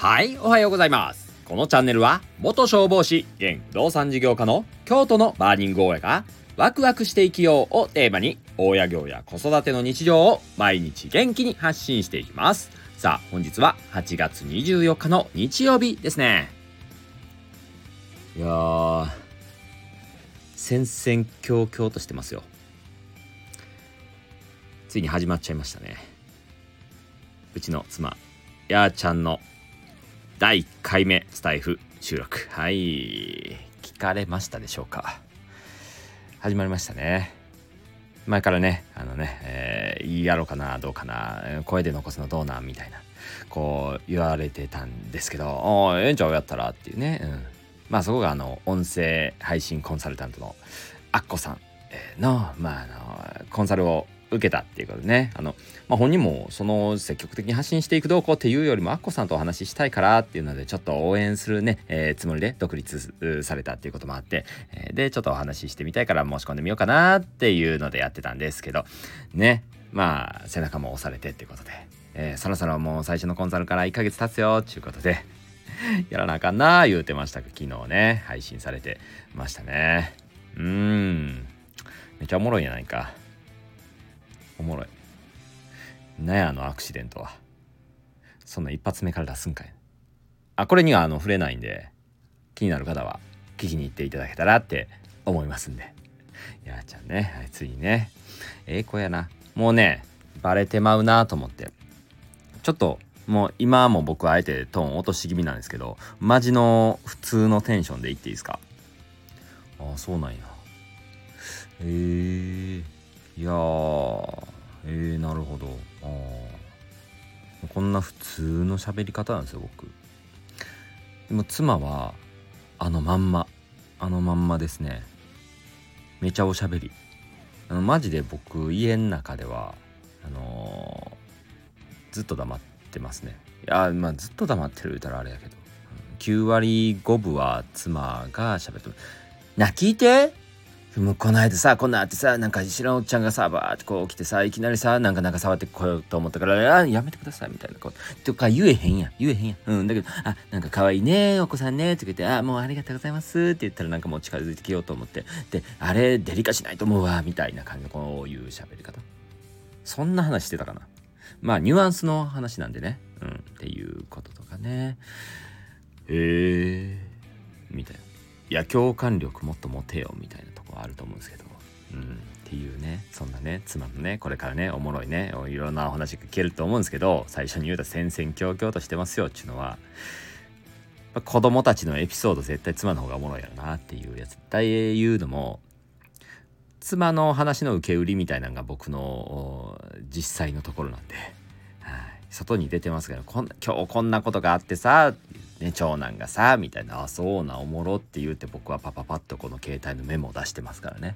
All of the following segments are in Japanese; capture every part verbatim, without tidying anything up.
はい、おはようございます。このチャンネルは元消防士現不動産事業家の京都のバーニング大家がワクワクして生きようをテーマに大家業や子育ての日常を毎日元気に発信していきます。さあ本日ははちがつにじゅうよっかの日曜日ですね。いやー戦々恐々としてますよ。ついに始まっちゃいましたね。うちの妻やーちゃんのだいいっかいめスタイフ収録、はい聞かれましたでしょうか。始まりましたね。前からねあのね、えー、やろうかなどうかな声で残すのどうなんみたいなこう言われてたんですけど、おーええんちゃうやったらっていうね、うん、まあそこがあの音声配信コンサルタントのアッコさんのまああのコンサルを受けたっていうことでね、あの、まあ、本人もその積極的に発信していくどうこうっていうよりもアッコさんとお話ししたいからっていうのでちょっと応援するね、えー、つもりで独立されたっていうこともあって、えー、でちょっとお話ししてみたいから申し込んでみようかなっていうのでやってたんですけどね、まあ背中も押されてっていうことで、えー、そろそろもう最初のコンサルからいっかげつ経つよっていうことでやらなあかんな言うてましたが、昨日ね配信されてましたね。うーんめっちゃおもろいんやないか。おもろい。なんやあのアクシデントは。そんな一発目から出すんかい。あ、これにはあの触れないんで、気になる方は聞きに行っていただけたらって思いますんで。やーちゃんね、はい、ついにね、ええ子やな。もうね、バレてまうなと思って。ちょっともう今も僕はあえてトーン落とし気味なんですけど、マジの普通のテンションで言っていいですか。ああ、そうなんや。えー、いやー、えー、なるほど。あーこんな普通の喋り方なんですよ僕。でも妻はあのまんまあのまんまですね。めちゃおしゃべり。あのマジで僕家の中ではあのー、ずっと黙ってますね。いやまあずっと黙ってる言うたらあれやけど、きゅうわりごぶは妻が喋ってる。な聞いてもうこの間さこんなあってさ、なんか知らんおっちゃんがさバーってこう来てさ、いきなりさなんかなんか触ってこようと思ったからあやめてくださいみたいなこととか言えへんやん言えへんやん。うんだけどあなんか可愛いねお子さんねって言ってあもうありがとうございますって言ったらなんかもう近づいてきようと思ってであれデリカしないと思うわみたいな感じのこういう喋り方。そんな話してたかな。まあニュアンスの話なんでね、うんっていうこととかね。へえみたいな。いや共感力もっと持てよみたいなとこあると思うんですけど、うんっていうね、そんなね妻のねこれからねおもろいねいろんなお話が聞けると思うんですけど、最初に言うた戦々恐々としてますよっていうのは子供たちのエピソード絶対妻の方がおもろいやろなっていうやつ絶対言うのも妻の話の受け売りみたいなのが僕の実際のところなんで、はい、外に出てますけどこん今日こんなことがあってさね、長男がさみたいなあそうなおもろって言うて僕はパパパッとこの携帯のメモを出してますからね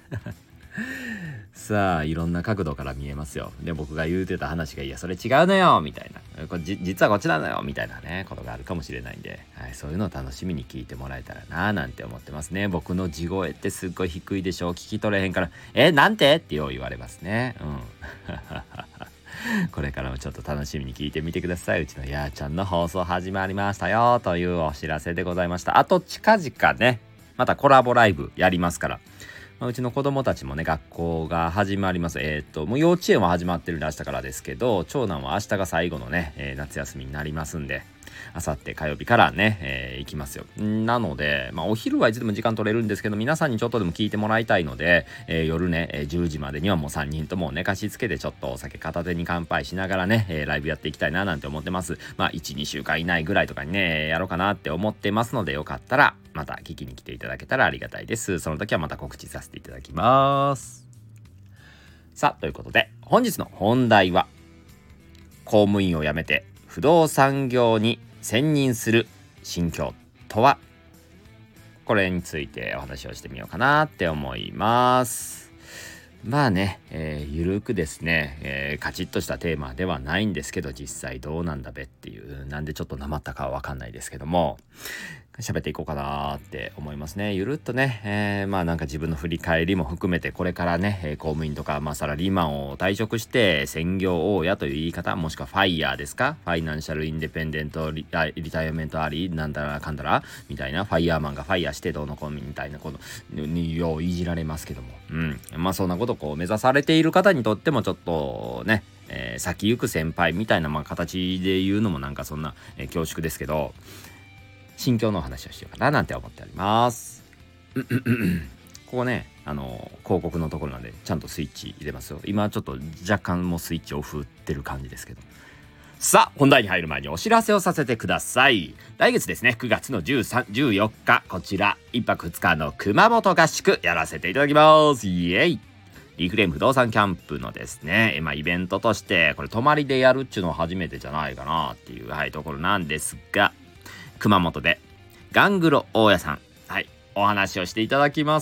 さあいろんな角度から見えますよ。で僕が言うてた話がいやそれ違うのよみたいなこれじ実はこっちなのよみたいなねことがあるかもしれないんで、はい、そういうのを楽しみに聞いてもらえたらななんて思ってますね。僕の地声ってすっごい低いでしょ、聞き取れへんからえなんてってよう言われますね。うんこれからもちょっと楽しみに聞いてみてください。うちのやーちゃんの放送始まりましたよというお知らせでございました。あと近々ねまたコラボライブやりますから、まあ、うちの子供たちもね学校が始まります。えー、っともう幼稚園は始まってるんで明日からですけど、長男は明日が最後のね、えー、夏休みになりますんであさって火曜日からね、えー、行きますよ。なので、まあ、お昼はいつでも時間取れるんですけど皆さんにちょっとでも聞いてもらいたいので、えー、夜ねじゅうじまでにはもうさんにんとも寝かしつけてちょっとお酒片手に乾杯しながらね、えー、ライブやっていきたいななんて思ってます。まあ いち,に 週間以内ぐらいとかにねやろうかなって思ってますので、よかったらまた聞きに来ていただけたらありがたいです。その時はまた告知させていただきます。さあということで本日の本題は公務員を辞めて不動産業に専任する心境とは、これについてお話をしてみようかなって思います。まあね、えー、ゆるくですね、えー、カチッとしたテーマではないんですけど実際どうなんだべっていう、なんでちょっとなまったかは分かんないですけども、 喋っていこうかなって思いますね。ゆるっとね、えー、まあなんか自分の振り返りも含めて、これからね、えー、公務員とか、まあサラリーマンを退職して専業大家という言い方、もしくはファイヤーですか、ファイナンシャルインデペンデントリ、リタイアメントありなんだらかんだらみたいな、ファイヤーマンがファイヤーしてどうのこうみたいなことによういじられますけども、うんまあそんなことをこう目指されている方にとってもちょっとね、えー、先行く先輩みたいな、まあ形で言うのもなんかそんな、えー、恐縮ですけど、心境のお話をしようかななんて思っております。ここね、あの広告のところなんでちゃんとスイッチ入れますよ。今ちょっと若干もうスイッチオフってる感じですけど、さあ本題に入る前にお知らせをさせてください。来月ですね、くがつのじゅうさん、じゅうよっか、こちらいっぱくふつかの熊本合宿やらせていただきます。イエイ。リフレーム不動産キャンプのですね、まあ、イベントとしてこれ泊まりでやるっちゅうのは初めてじゃないかなっていう、はい、ところなんですが、熊本でガングロ大家さん、はいお話をしていただきます。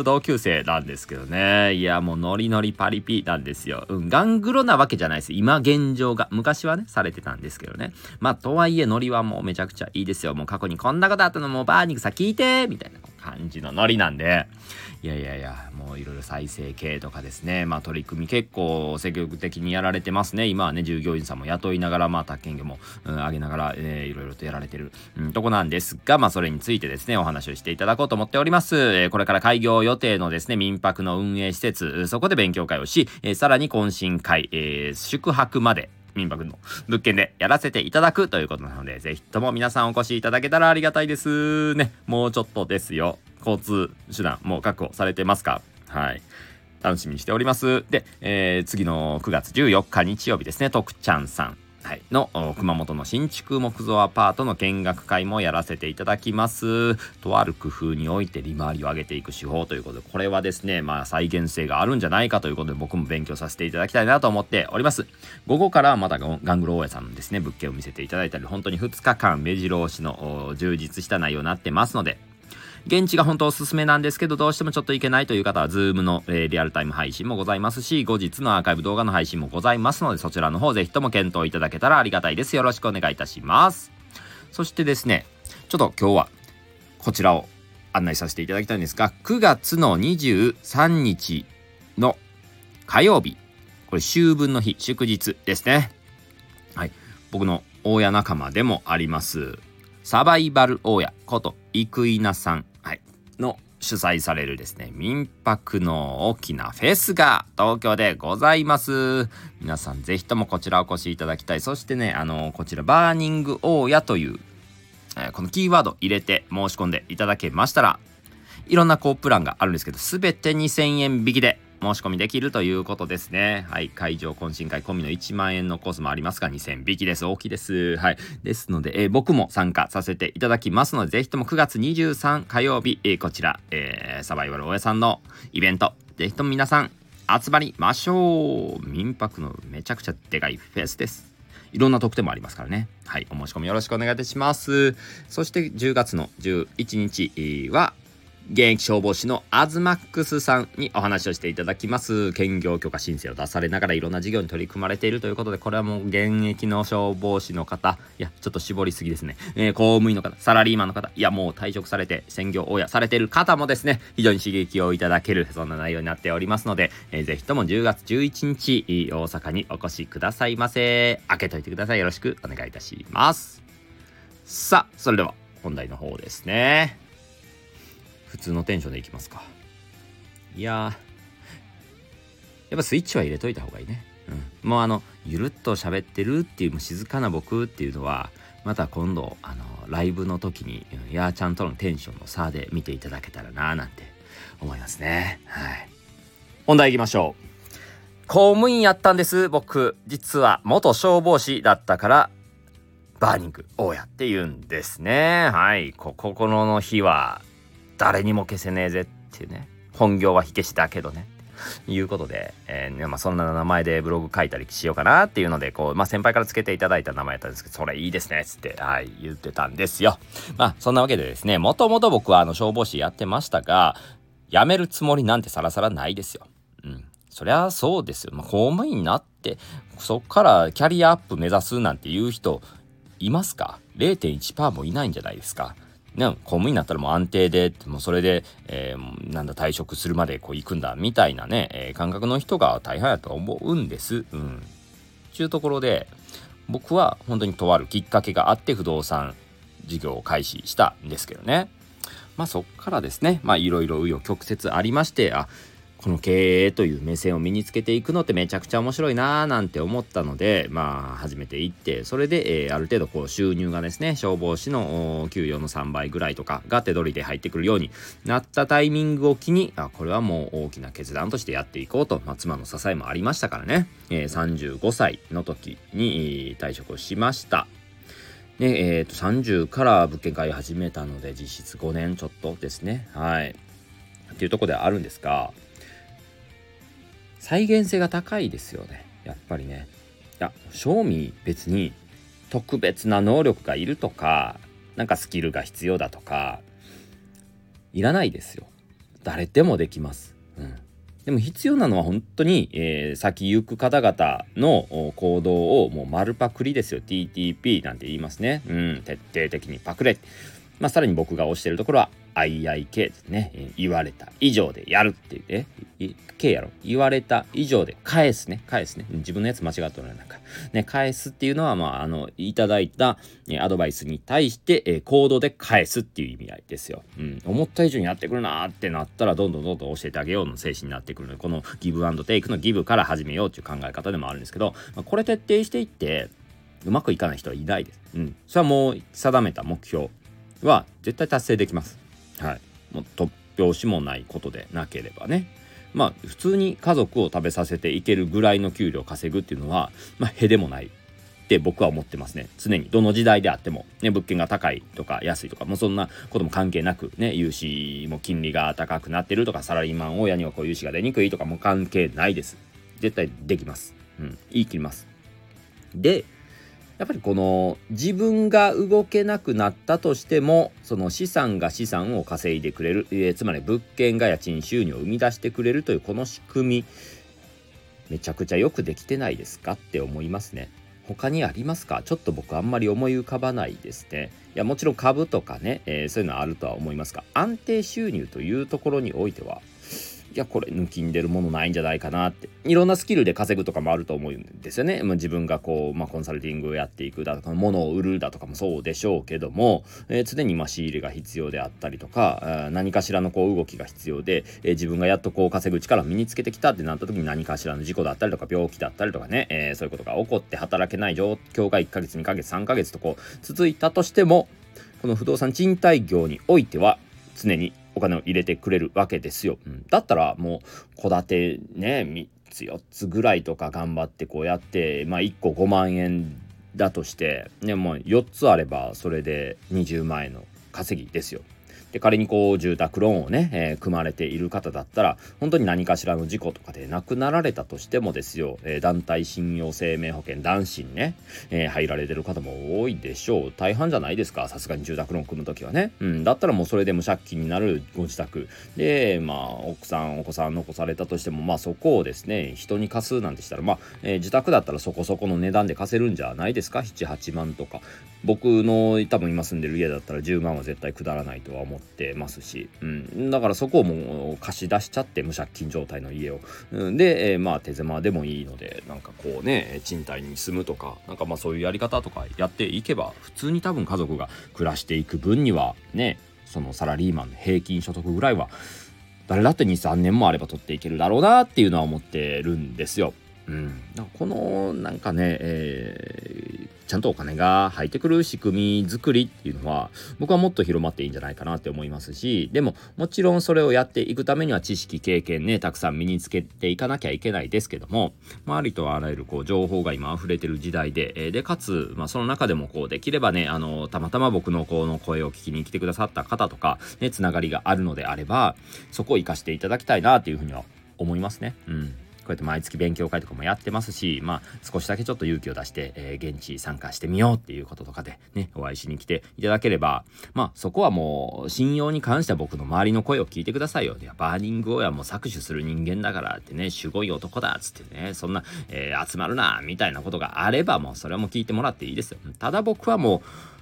同級生なんですけどね、いやもうノリノリパリピなんですよ。うんガングロなわけじゃないです。今現状が、昔はねされてたんですけどね、まあとはいえノリはもうめちゃくちゃいいですよ。もう過去にこんなことあったのもうバーニングさ聞いてみたいな感じのノリなんで、いやいやいやもういろいろ再生系とかですね、まあ取り組み結構積極的にやられてますね。今はね従業員さんも雇いながら、まあ宅建業も、うん、上げながら、えー、いろいろとやられてる、うん、とこなんですが、まあそれについてですねお話をしていただこうと思っております。えー、これから開業予定のですね民泊の運営施設、そこで勉強会をし、えー、さらに懇親会、えー、宿泊まで民泊の物件でやらせていただくということなので、ぜひとも皆さんお越しいただけたらありがたいですね。もうちょっとですよ。交通手段もう確保されてますか？はい。楽しみにしております。で、えー、次のくがつじゅうよっか日曜日ですね、徳ちゃんさん、はい、の熊本の新築木造アパートの見学会もやらせていただきます。とある工夫において利回りを上げていく手法ということで、これはですね、まあ再現性があるんじゃないかということで僕も勉強させていただきたいなと思っております。午後からまたガングロ大家さんのですね物件を見せていただいたり、本当にふつかかん目白押しの充実した内容になってますので、現地が本当おすすめなんですけど、どうしてもちょっといけないという方は Zoom の、えー、リアルタイム配信もございますし、後日のアーカイブ動画の配信もございますので、そちらの方ぜひとも検討いただけたらありがたいです。よろしくお願いいたします。そしてですね、ちょっと今日はこちらを案内させていただきたいんですが、くがつのにじゅうさんにちの火曜日、これ秋分の日、祝日ですね。はい、僕の大家仲間でもありますサバイバル大家こと生稲さん、はい、の主催されるですね民泊の大きなフェスが東京でございます。皆さんぜひともこちらお越しいただきたい。そしてね、あのこちらバーニング大家という、えー、このキーワード入れて申し込んでいただけましたら、いろんなコープランがあるんですけど、すべてにせんえん引きで申し込みできるということですね。はい、会場懇親会込みのいちまんえんのコースもありますがにせん引きです。大きいです。はい、ですので、えー、僕も参加させていただきますので、ぜひともくがつにじゅうさん火曜日、えー、こちら、えー、サバイバル大家さんのイベント、ぜひとも皆さん集まりましょう。民泊のめちゃくちゃでかいフェスです。いろんな特典もありますからね。はい、お申し込みよろしくお願いいたします。そしてじゅうがつのじゅういちにちは現役消防士のアズマックスさんにお話をしていただきます。兼業許可申請を出されながらいろんな事業に取り組まれているということで、これはもう現役の消防士の方、いやちょっと絞りすぎですね、えー、公務員の方、サラリーマンの方、いやもう退職されて専業大家されている方もですね、非常に刺激をいただけるそんな内容になっておりますので、えー、ぜひともじゅうがつじゅういちにち大阪にお越しくださいませ。開けといてください。よろしくお願いいたします。さあそれでは本題の方ですね。普通のテンションでいきますか。いやー、やっぱスイッチは入れといた方がいいね。うん、もうあのゆるっと喋ってるっていう、もう静かな僕っていうのはまた今度あのライブの時にやーちゃんとのテンションの差で見ていただけたらなーなんて思いますね。はい。本題いきましょう。公務員やったんです。僕実は元消防士だったからバーニング大家って言うんですね。はい。こ心の日は誰にも消せねえぜっていうね、本業は火消しだけどねいうことで、えーまあ、そんな名前でブログ書いたりしようかなっていうので、こう、まあ、先輩からつけていただいた名前やったんですけど、それいいですねっつって、はい、言ってたんですよ。まあそんなわけでですね、もともと僕はあの消防士やってましたが、辞めるつもりなんてさらさらないですよ。うん、そりゃそうですよ。まあ、公務員になってそっからキャリアアップ目指すなんていう人いますか？ ゼロてんいちパーセント もいないんじゃないですか。 ね、公務員になったらもう安定でもうそれで、えー、なんだ退職するまでこう行くんだみたいなね、えー、感覚の人が大半やと思うんです。うん。ちゅうところで僕は本当にとあるきっかけがあって不動産事業を開始したんですけどね。まあそっからですね、まあいろいろ紆余曲折ありまして、あ、この経営という目線を身につけていくのってめちゃくちゃ面白いなーなんて思ったので、まあ始めていって、それで、えー、ある程度こう収入がですね、消防士の給与のさんばいぐらいとかが手取りで入ってくるようになったタイミングを機に、あ、これはもう大きな決断としてやっていこうと、まあ、妻の支えもありましたからね、えー、さんじゅうごさいの時に退職をしました。で、えー、とさんじゅうから物件買い始めたので実質ごねんちょっとですね。はい。っていうところではあるんですが、再現性が高いですよね。やっぱりね。いや、正味別に特別な能力がいるとか、なんかスキルが必要だとか、いらないですよ。誰でもできます。うん。でも必要なのは本当に、えー、先行く方々の行動をもう丸パクリですよ。 ティーティーピー なんて言いますね。うん、徹底的にパクれ。まあさらに僕が推してるところは アイアイケー ですね、えー、言われた以上でやるっていうね、K やろ、言われた以上で返すね、返すね、自分のやつ間違っとるなんかね、返すっていうのはまああのいただいた、えー、アドバイスに対して、えー、行動で返すっていう意味合いですよ。うん、思った以上にやってくるなーってなったらどんどんどんどん教えてあげようの精神になってくるので、このギブアンドテイクのギブから始めようっていう考え方でもあるんですけど、まあ、これ徹底していってうまくいかない人はいないです。うん、それはもう定めた目標は絶対達成できます。はい。もう突拍子もないことでなければね。まあ普通に家族を食べさせていけるぐらいの給料を稼ぐっていうのはまあへでもないって僕は思ってますね。常にどの時代であってもね、物件が高いとか安いとかもうそんなことも関係なくね、融資も金利が高くなってるとかサラリーマン親にはこう融資が出にくいとかも関係ないです。絶対できます。うん、言い切ります。でやっぱりこの自分が動けなくなったとしてもその資産が資産を稼いでくれる、えー、つまり物件が家賃収入を生み出してくれるというこの仕組みめちゃくちゃよくできてないですかって思いますね。他にありますか？ちょっと僕あんまり思い浮かばないですね。いやもちろん株とかね、えー、そういうのはあるとは思いますが、安定収入というところにおいてはいやこれ抜きんでるものないんじゃないかなって。いろんなスキルで稼ぐとかもあると思うんですよね。まあ、自分がこう、まあ、コンサルティングをやっていくだとか物を売るだとかもそうでしょうけども、えー、常にまあ仕入れが必要であったりとか何かしらのこう動きが必要で、えー、自分がやっとこう稼ぐ力を身につけてきたってなった時に何かしらの事故だったりとか病気だったりとかね、えー、そういうことが起こって働けない状況がいっかげつにかげつさんかげつとこう続いたとしても、この不動産賃貸業においては常にお金を入れてくれるわけですよ。うん、だったらもう戸建てねみっつよっつぐらいとか頑張ってこうやってまあいっこごまんえんだとしてね、もうよっつあればそれでにじゅうまんえんの稼ぎですよ。で仮にこう住宅ローンをね、えー、組まれている方だったら本当に何かしらの事故とかで亡くなられたとしてもですよ、えー、団体信用生命保険団信ね、えー、入られてる方も多いでしょう。大半じゃないですか、さすがに住宅ローン組むときはね。うん、だったらもうそれで無借金になるご自宅で、まあ奥さんお子さん残されたとしてもまあそこをですね人に貸すなんてしたらまあ、えー、自宅だったらそこそこの値段で貸せるんじゃないですか。ななはちまんとか、僕の多分今住んでる家だったらじゅうまんは絶対下らないとは思ってますし、うん、だからそこをもう貸し出しちゃって無借金状態の家を、うん、で、えー、まあ手狭でもいいのでなんかこうね賃貸に住むとかなんかまあそういうやり方とかやっていけば普通に多分家族が暮らしていく分にはね、そのサラリーマンの平均所得ぐらいは誰だってにさんねんもあれば取っていけるだろうなっていうのは思ってるんですよ。うん、だからこのなんかね、えー、ちゃんとお金が入ってくる仕組み作りっていうのは僕はもっと広まっていいんじゃないかなって思いますし、でももちろんそれをやっていくためには知識経験ねたくさん身につけていかなきゃいけないですけども、まあ、ありとあらゆるこう情報が今溢れてる時代で、えー、でかつ、まあ、その中でもこうできればねあのたまたま僕のこの声を聞きに来てくださった方とかねつながりがあるのであればそこを生かしていただきたいなっていうふうには思いますね。うんこうやって毎月勉強会とかもやってますし、まあ少しだけちょっと勇気を出して、えー、現地参加してみようっていうこととかでねお会いしに来ていただければ、まあそこはもう信用に関しては僕の周りの声を聞いてくださいよ。いやバーニングオイはもう搾取する人間だからってね、すごい男だっつってね、そんな、えー、集まるなみたいなことがあればもうそれはもう聞いてもらっていいですよ。ただ僕はもう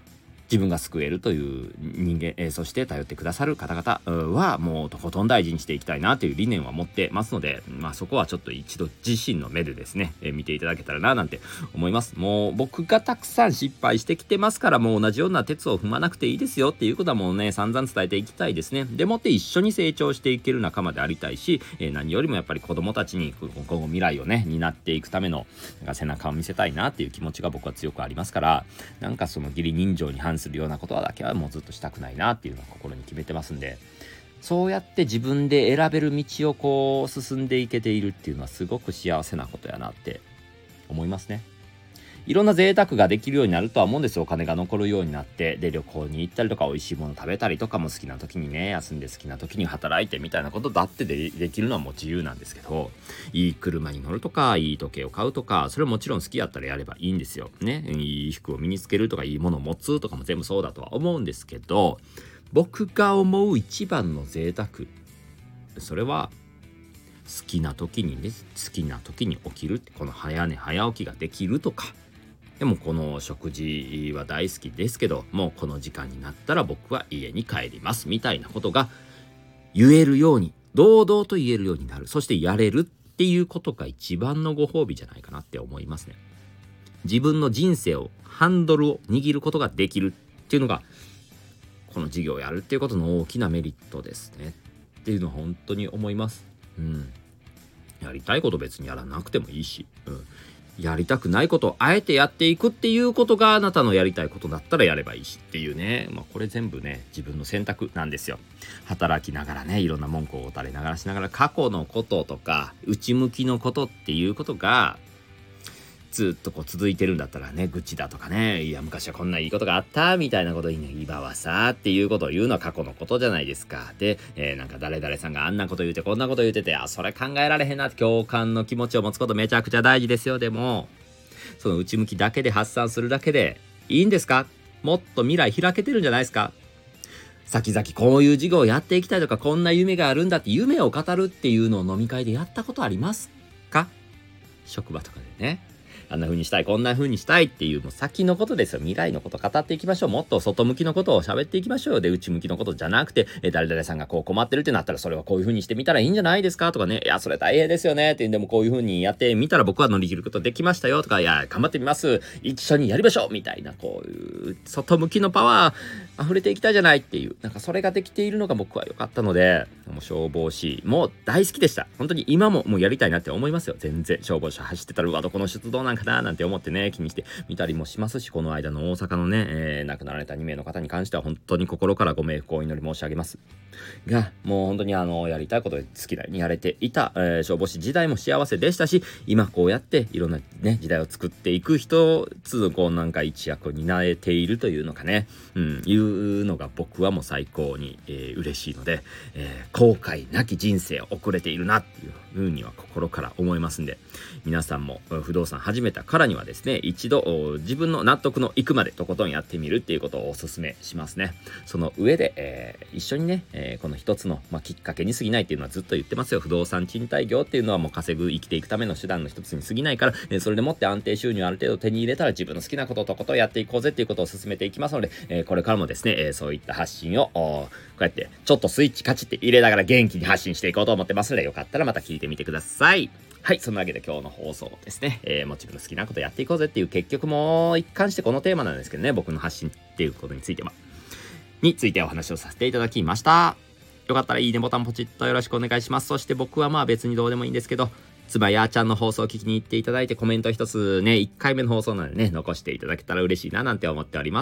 自分が救えるという人間、えー、そして頼ってくださる方々はもうとことん大事にしていきたいなという理念は持ってますので、まあそこはちょっと一度自身の目でですね、えー、見ていただけたらななんて思います。もう僕がたくさん失敗してきてますから、もう同じような鉄を踏まなくていいですよっていうことはもうね、散々伝えていきたいですね。でもって一緒に成長していける仲間でありたいし、えー、何よりもやっぱり子供たちに今後未来をね、担っていくためのなんか背中を見せたいなっていう気持ちが僕は強くありますから、なんかその義理人情に反するようなことはだけはもうずっとしたくないなっていうのは心に決めてますんで、そうやって自分で選べる道をこう進んでいけているっていうのはすごく幸せなことやなって思いますね。いろんな贅沢ができるようになるとは思うんですよ。お金が残るようになって、で旅行に行ったりとか美味しいもの食べたりとかも好きな時にね、休んで好きな時に働いてみたいなことだって で, できるのはもう自由なんですけど、いい車に乗るとかいい時計を買うとか、それはもちろん好きやったらやればいいんですよね。いい服を身につけるとかいいものを持つとかも全部そうだとは思うんですけど、僕が思う一番の贅沢、それは好きな時にね、好きな時に起きる、この早寝早起きができるとか、でもこの食事は大好きですけど、もうこの時間になったら僕は家に帰りますみたいなことが言えるように、堂々と言えるようになる。そしてやれるっていうことが一番のご褒美じゃないかなって思いますね。自分の人生を、ハンドルを握ることができるっていうのが、この事業をやるっていうことの大きなメリットですねっていうのは本当に思います。うん。やりたいこと別にやらなくてもいいし、うん。やりたくないことをあえてやっていくっていうことがあなたのやりたいことだったらやればいいしっていうね、まあこれ全部ね自分の選択なんですよ。働きながらね、いろんな文句を垂れながらしながら過去のこととか内向きのことっていうことがずっとこう続いてるんだったらね、愚痴だとかね、いや昔はこんないいことがあったみたいなことにね、今はさっていうことを言うのは過去のことじゃないですか。で、えー、なんか誰々さんがあんなこと言うてこんなこと言うてて、あ、それ考えられへんなって共感の気持ちを持つことめちゃくちゃ大事ですよ。でもその内向きだけで発散するだけでいいんですか？もっと未来開けてるんじゃないですか？先々こういう事業をやっていきたいとか、こんな夢があるんだって夢を語るっていうのを飲み会でやったことありますか？職場とかでね、あんな風にしたい、こんな風にしたいっていう、もう先のことですよ。未来のこと語っていきましょう。もっと外向きのことを喋っていきましょうよ。で、内向きのことじゃなくて、え、誰々さんがこう困ってるってなったら、それはこういう風にしてみたらいいんじゃないですかとかね。いや、それ大変ですよねって。でもこういう風にやってみたら僕は乗り切ることできましたよとか、いや、頑張ってみます。一緒にやりましょうみたいな、こういう外向きのパワー溢れていきたいじゃないっていう、なんかそれができているのが僕は良かったので、もう消防士も大好きでした。本当に今ももうやりたいなって思いますよ。全然消防車走ってたら、うわ、どこの出動なんかななんて思ってね、気にして見たりもしますし、この間の大阪のね、えー、亡くなられたにめいの方に関しては本当に心からご冥福をお祈り申し上げますが、もう本当にあのやりたいことで好きなようにやれていた、えー、消防士時代も幸せでしたし、今こうやっていろんなね時代を作っていく一つのこうなんか一役を担えているというのかね、うん、いうのが僕はもう最高に、えー、嬉しいので、えー、後悔なき人生を送れているなっていうふうには心から思いますんで、皆さんも不動産始めたからにはですね、一度自分の納得のいくまでとことんやってみるっていうことをお勧めしますね。その上で、えー、一緒にね、えー、この一つの、まあ、きっかけに過ぎないっていうのはずっと言ってますよ。不動産賃貸業っていうのはもう稼ぐ生きていくための手段の一つに過ぎないから、えー、それでもって安定収入ある程度手に入れたら自分の好きなこととことんやっていこうぜっていうことを進めていきますので、えー、これからもですね、えー、そういった発信をこうやってちょっとスイッチカチって入れながら元気に発信していこうと思ってますので、よかったらまた聞いてみてください。はい、そんなわけで今日の放送ですね、えー、もう自分の好きなことやっていこうぜっていう、結局もう一貫してこのテーマなんですけどね、僕の発信っていうことについてはについてお話をさせていただきました。よかったらいいねボタンポチッとよろしくお願いします。そして僕はまあ別にどうでもいいんですけど、妻やーちゃんの放送を聞きに行っていただいて、コメント一つね、いっかいめの放送なのでね、残していただけたら嬉しいななんて思っております。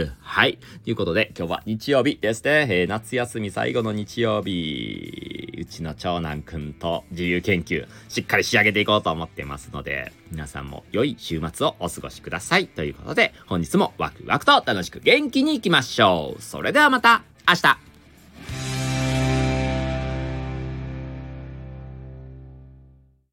はい。ということで、今日は日曜日ですね。えー、夏休み最後の日曜日、うちの長男くんと自由研究、しっかり仕上げていこうと思ってますので、皆さんも良い週末をお過ごしください。ということで、本日もワクワクと楽しく元気にいきましょう。それではまた明日。